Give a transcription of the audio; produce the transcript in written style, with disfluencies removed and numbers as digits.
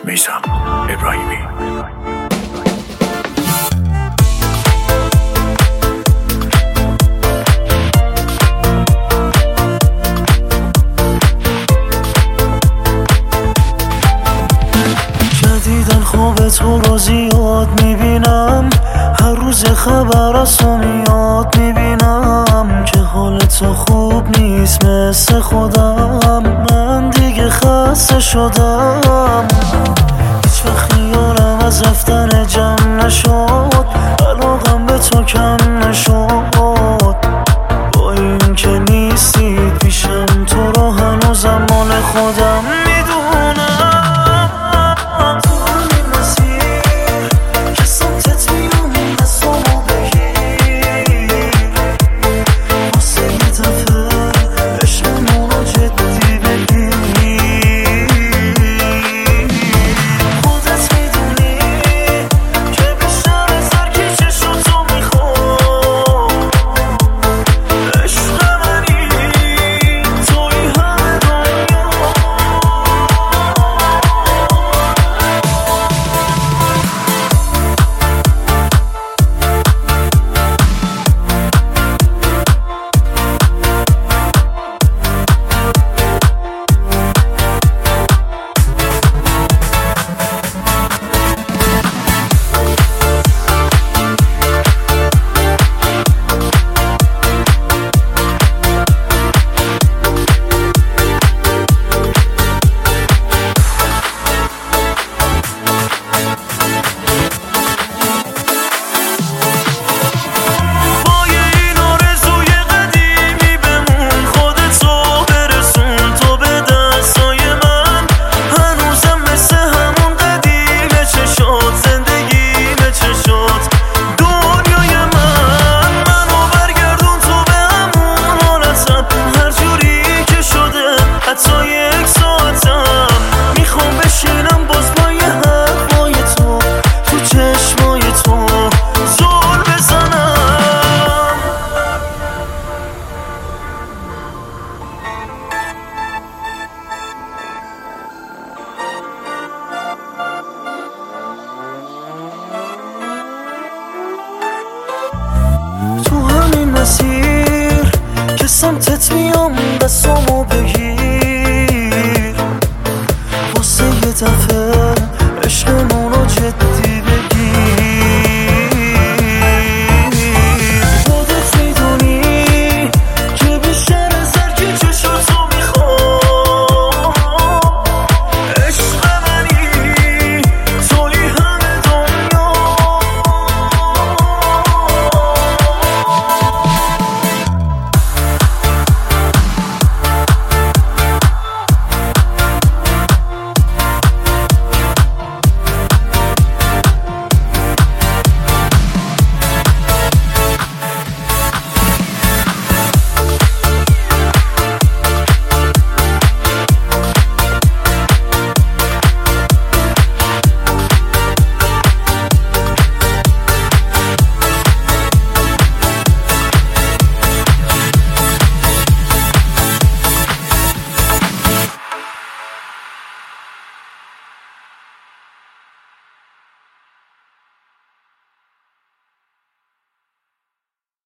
میثم ابراهیمی. جدیدن خواب تو رو زیاد میبینم، هر روز خبر از تو میاد میبینم که حال تو خوب نیست مثل خودم. من دیگه خسته شدم، هیچ وقت خیالم از رفتن جمع نشد، علاقم به تو کم نشد. با این که نیستی پیشم تو رو هنوزم مال خودم میدونم. تو همین مسیر که سمتت میام دستامو بگیر، واسه یه دفعه عشقمو